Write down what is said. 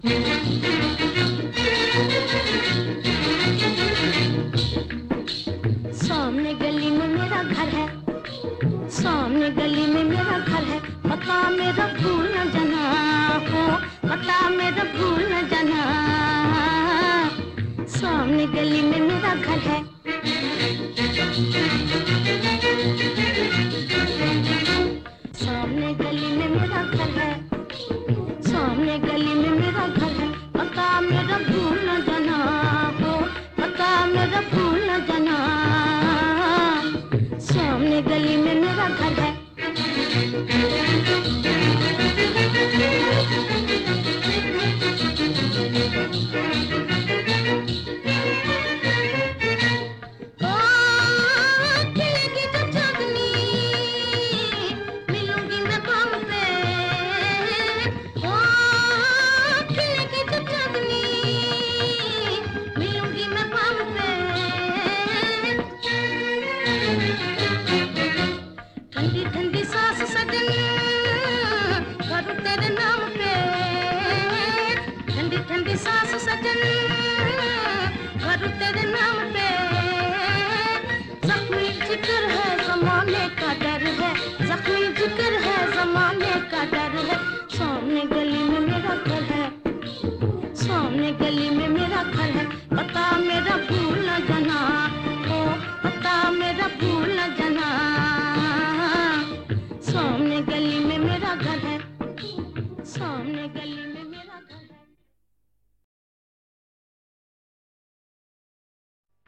सामने गली में मेरा घर है, सामने गली में मेरा घर है, पता मेरा भूल न जाना हो, पता मेरा भूल न जाना। सामने गली में मेरा घर है, सामने गली में मेरा घर है, सामने गली में मेरा घर है, पता मेरा भूल न जाना हो, पता मेरा भूल न जाना। सामने गली में मेरा घर है। ठंडी ठंडी सांस सजन करूं तेरे नाम पे, ठंडी ठंडी सांस सजन करूं तेरे नाम पे। जख्मी जिगर है जमाने का डर है, जख्मी जिगर है जमाने का डर है। सामने गली में मेरा घर है, सामने गली में मेरा घर है, पता मेरा भूल न जाना हो, पता मेरा भूल